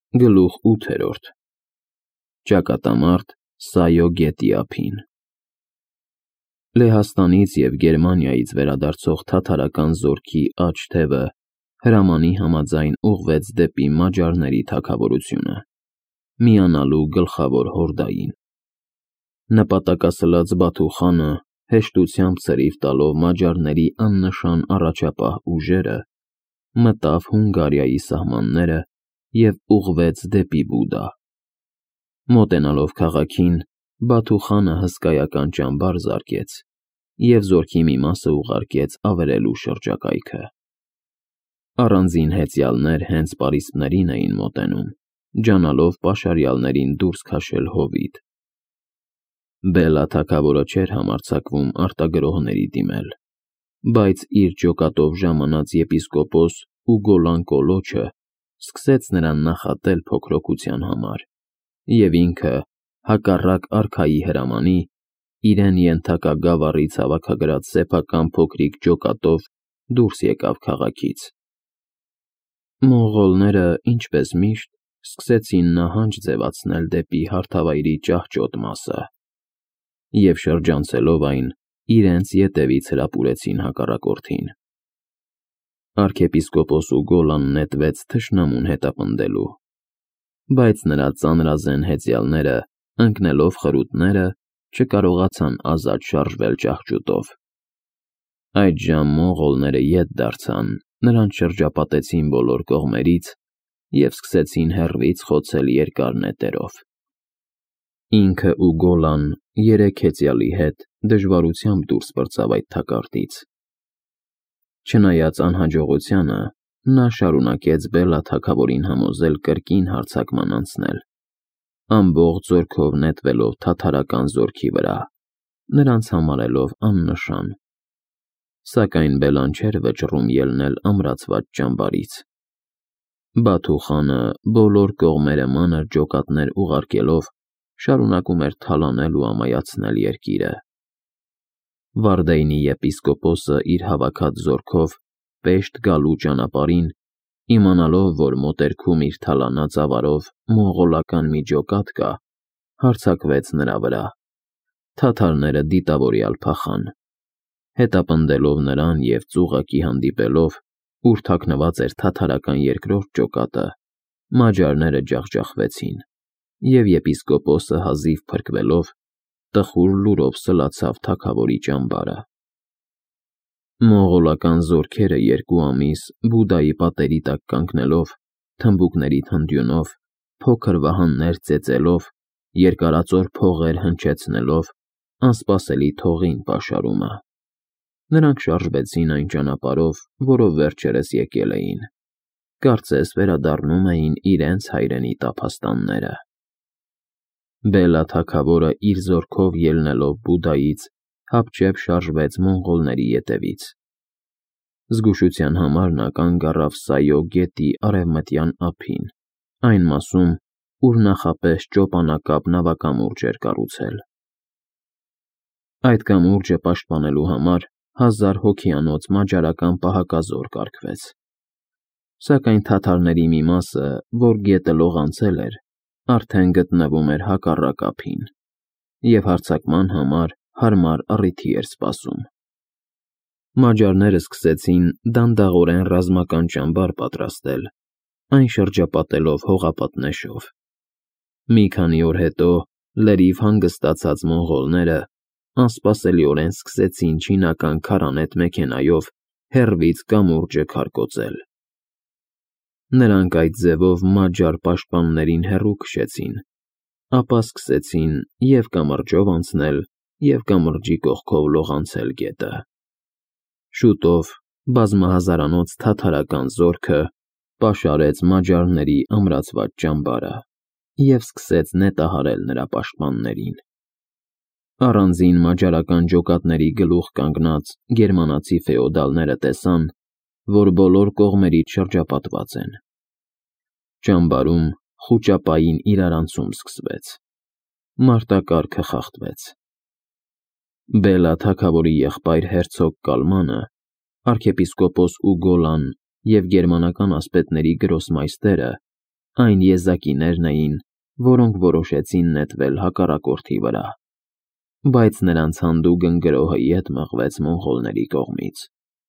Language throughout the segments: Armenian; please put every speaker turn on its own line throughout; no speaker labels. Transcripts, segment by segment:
Գլուխ 8. Ճակատամարտ Սայո գետի ափին։ Լեհաստանից և Գերմանիայից վերադարձող թաթարական զորքի աջ թևը հրամանի համաձայն ուղղվեց դեպի մաջարների թագավորությունը, միանալու գլխավոր հորդային։ Նպատակասլաց Բաթու խանը հեշտությամբ ցրիվ տալով մաջարների աննշան առաջապահ ուժերը, մտավ Հունգարիայի սահմանները և ուղղվեց դեպի Բուդա։ Մոտենալով քաղաքին, Բաթու խանը հսկայական ճամբար զարկեց և զորքի մի մասը ուղարկեց ավերելու շրջակայքը։ Առանձին հեծյալներ հենց պարիսպներին էին մոտենում, ջանալով պաշարյալներին դուրս քաշել հովիտ։ Բելլա թագավորը չէր համարձակվում արտագրողների դիմել, բայց իր ջոկատով ժամանած եպիսկոպոս Ուգոլան կոլոչը սկսեց նրան նախատել փոքրոքության համար, և ինքը, հակառակ արքայի հրամանի, իրեն ենթակա գավառից հավաքագրած սեփական փոքրիկ ջոկատով դուրս եկավ քաղաքից։ Մոնղոլները, ինչպես միշտ, սկսեցին նահանջ ձևացնել դեպի հարթավայրի ճահճոտ մասը և շրջանցելով այն, իրենց ետևից հրապուրեցին հակառակորդին։ Արքեպիսկոպոս Ուգոլան նետվեց թշնամուն հետապնդելու, բայց նրա ծանրազեն հեծյալները, ընկնելով խրութները, չկարողացան ազատ շարժվել ճահճուտով։ Այդժամ մոնղոլները ետ դարձան, նրան շրջապատեցին բոլոր կողմերից և սկսեցին հեռվից խոցել երկար նետերով։ Ինքը Ուգոլան երեք հեծյալի հետ դժվարությամբ դուրս պրծավ այդ թակարդից։ Չնայած անհաջողությանը, նա շարունակեց Բելլա թագավորին համոզել կրկին հարձակման անցնել, ամբողջ զորքով նետվելով թաթարական զորքի վրա, նրանց համարելով աննշան։ Սակայն Բելլան չէր վճռում ելնել ամրացված ճամբարից։ Բաթու խանը բոլոր կողմերը մանր ջոկատներ ուղարկելով շարունակում էր թալանել ու ամայացնել երկիրը։ Վարդենի եպիսկոպոսը իր հավաքած զորքով պեշտ գալու ճանապարհին, իմանալով, որ մոտերքում իր թալանած ավարով մոնղոլական մի ջոկատ կա, հարձակվեց նրա վրա։ Թաթարները դիտավորյալ փախան։ Հետապնդելով նրան և ծուղակի հանդիպելով, ուր թաքնված էր թաթարական երկրորդ ջոկատը, մաջարները ջախջախվեցին, և եպիսկոպոսը հազիվ փրկվելով, տխուր լուրով սլացավ թագավորի ճամբարը։ Մոնղոլական զորքերը 2 ամիս Բուդայի պատերի տակ կանգնելով, թմբուկների թնդյունով, փոքր վահաններ ծեծելով, երկարածոր փողեր հնչեցնելով, անսպասելի թողին պաշարումը։ Նրանք շարժվեցին այն ճանապարհով, որով վերջերս եկել էին, կարծես վերադառնում էին իրենց հայրենի տափաստանները։ Բելլա թագավորը իր զորքով ելնելով Բուդայից, հապճեպ շարժվեց մոնղոլների ետևից։ Զգուշության համար նա կանգ առավ Սայո գետի արևմտյան ափին, այն մասում, ուր նախապես ճոպանակապ նավակամուրջ էր կառուցել։ Այդ կամուրջը պաշտպանելու համար 1000 հոգիանոց մաջարական պահակազոր կարգվեց։ Սակայն թաթարների մի մասը, որ գետը լողանցել էր, արդեն գտնվում էր հակառակ ափին և հարձակման համար հարմար առիթի էր սպասում։ Մաջարները սկսեցին դանդաղորեն ռազմական ճամբար պատրաստել, այն շրջապատելով հողապատնեշով։ Մի քանի օր հետո լրիվ հանգստացած մոնղոլները անսպասելիորեն սկսեցին չինական քարանետ մեքենայով հեռվից կամուրջը քարկոծել։ Նրանք այդ ձևով մաջար պաշտպաններին հեռու քշեցին, ապա սկսեցին և կամրջով անցնել, և կամրջի կողքով լողանցել գետը։ Շուտով բազմահազարանոց թաթարական զորքը պաշարեց մաջարների ամրացված ճամբարը և սկսեց նետահարել նրա պաշտպաններին։ Առանձին մաջարական ջոկատների գլուխ կանգնած գերմանացի ֆեոդալները տեսան, որ բոլոր կողմերից շրջապատված են։ Ճամբարում խուճապային իրարանցում սկսվեց։ Մարտակառքը խախտվեց։ Բելլա թագավորի եղբայր հերցոգ Կալմանը, արքեպիսկոպոս Ուգոլան և գերմանական ասպետների գրոսմայստերը Այն եզակիներն էին, որոնք որոշեցին նետվել հակառակորդի վրա, բայց նրանց հանդուգն գրոհը ետ մղվեց մոնղոլների կողմից։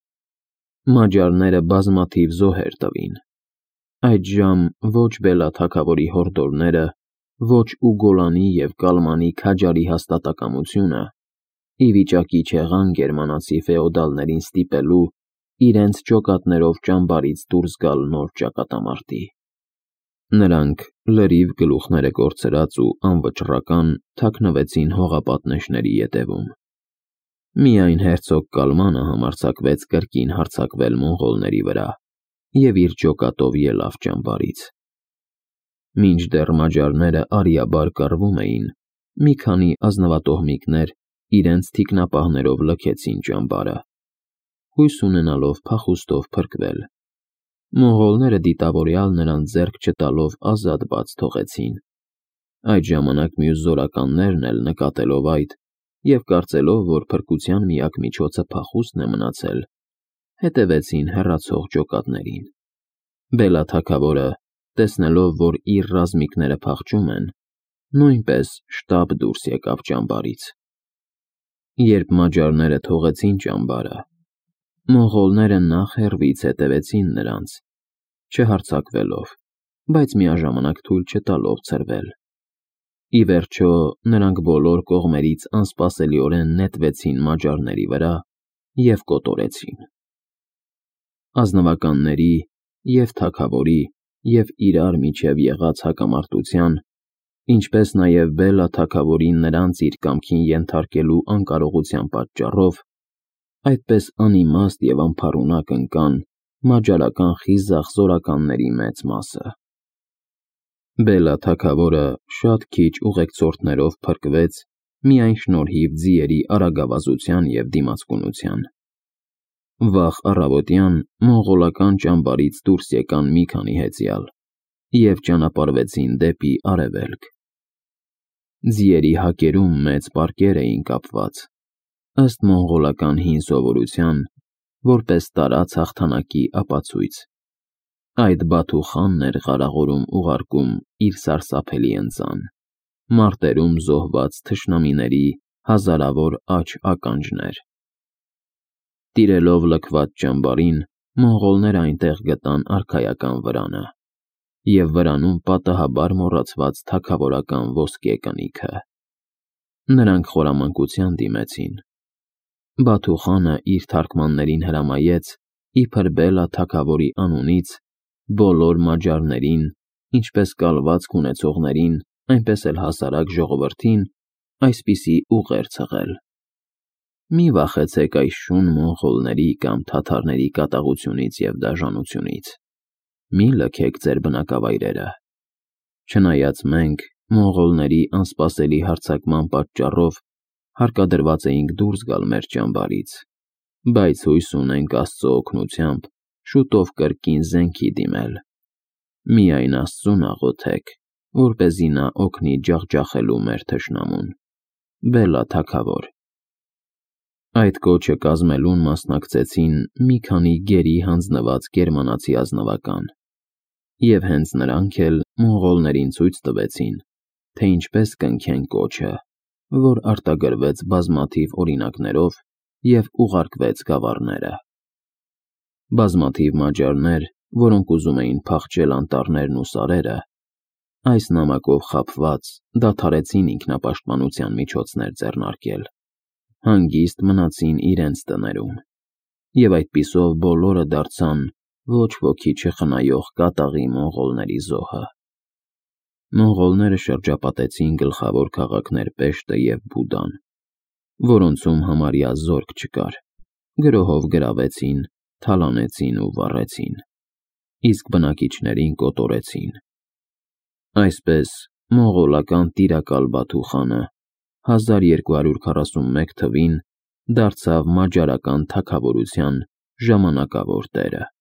Մաջարները բազմաթիվ զոհեր տվին։ Այդժամ ոչ Բելաթագավորի հորդորները, ոչ Ուգոլանի և Կալմանի քաջարի հաստատակամությունը ի վիճակի չեղան գերմանացի ֆեոդալներին ստիպելու իրենց ջոկատներով ճամբարից դուրս գալ նոր ճակատամարտի։ Նրանք, լրիվ գլուխները կորցրած ու անվճռական, թաքնվեցին հողապատնեշների ետևում։ Միայն հերցոգ Կալմանը համարձակվեց կրկին հարձակվել մոնղոլների վրա և իր ջոկատով ելավ ճամբարից։ Մինչդեռ մաջարները արիաբար կռվում էին, մի քանի ազնվատոհմիկներ իրենց թիկնապահներով լքեցին ճամբարը, հույս ունենալով փախուստով փրկվել։ Մոնղոլները դիտավորյալ նրան ձեռք չտալով ազատ բաց թողեցին։ Այդ ժամանակ մյուս զորականներն էլ նկատելով այդ և կարծելով, որ փրկության միակ միջոցը փախուստն է մնացել, հետևեցին հեռացող ջոկատներին։ Բելաթագավորը, տեսնելով, որ իր ռազմիկները փախչում են, նույնպես շտապ դուրս եկավ ճամբարից։ Երբ մաջարները թողեցին ճամբարը, մոնղոլները նախ հեռվից հետևեցին նրանց, չհարձակվելով, բայց միաժամանակ թույլ չտալով ցրվել։ Ի վերջո, նրանք բոլոր կողմերից անսպասելիորեն նետվեցին մաջարների վրա և կոտորեցին։ Ազնվականների և թագավորի և իրար միջև եղած հակամարտության, ինչպես նաև Բելաթագավորին նրանց իր կամքին ենթարկելու անկարողության պատճառով, այդպես անիմաստ և անփառունակ ընկան մաջարական խիզախ զորականների մեծ մասը։ Բելաթագավորը շատ քիչ ուղեկցորդներով փրկվեց միայն շնորհիվ ձիերի արագավազության և դիմացկունության։ Վաղ առավոտյան մոնղոլական ճամբարից դուրս եկան մի քանի հեծյալ և ճանապարհվեցին դեպի արևելք։ Ձիերի հակերում մեծ պարկեր էին կապված, ըստ մոնղոլական հին սովորության, որպես տարած հաղթանակի ապացույց։ Այդ Բաթու խանն էր ղարաղորում ուղարկում իր սարսափելի ընծան, մարտերում զոհված թշնամիների հազարավոր աջ ականջներ։ Տիրելով լքված ճամբարին, մոնղոլները այնտեղ գտան արքայական վրանը և վրանում պատահաբար մոռացված թագավորական ոսկե կնիքը։ Նրանք խորամանկության դիմեցին։ Բաթու խանը իր թարգմաններին հրամայեց, իբր Բելաթագավորի անունից, բոլոր մաջարներին, ինչպես կալվածք ունեցողներին, այնպես էլ հասարակ ժողովրդին, այսպիսի ուղեր ցղել. «Մի վախեցեք այս շուն մոնղոլների կամ թաթարների կատաղությունից և դաժանությունից, մի լքեք ձեր բնակավայրերը։ Չնայած մենք, մոնղոլների անսպասելի հարձակման պատճառով, հարկադրված էինք դուրս գալ մեր ճամբարից, բայց հույս ունենք Աստծո օգնությամբ շուտով կրկին զենքի դիմել։ Միայն Աստծուն աղոթեք, որպեսզի նա օգնի ջախջախելու մեր թշնամուն։ Բելաթագավոր»։ Այդ կոչը կազմելուն մասնակցեցին մի քանի գերի հանձնված գերմանացի ազնվական, և հենց նրանք էլ մոնղոլներին ցույց տվեցին, թե ինչպես կնքեն կոչը, որ արտագրվեց բազմաթիվ օրինակներով և ուղարկվեց գավառները։ Բազմաթիվ մաջարներ, որոնք ուզում էին փախչել անտառներն ու սարերը, այս նամակով խաբված, դադարեցին ինքնապաշտպանության միջոցներ ձեռնարկել, հանգիստ մնացին իրենց տներում, և այդպիսով բոլորը դարձան ոչ ոքի չխնայող կատաղի մոնղոլների զոհը։ Մոնղոլները շրջապատեցին գլխավոր քաղաքներ Պեշտը և Բուդան, որոնցում համարյա զորք չկար, գրոհով գրավեցին, թալանեցին ու վառեցին, իսկ բնակիչներին կոտորեցին։ Այսպես, մոնղոլական տիրակալ Բաթու խանը 1241 թվին դարձավ մաջարական թագավորության ժամանակավոր տերը։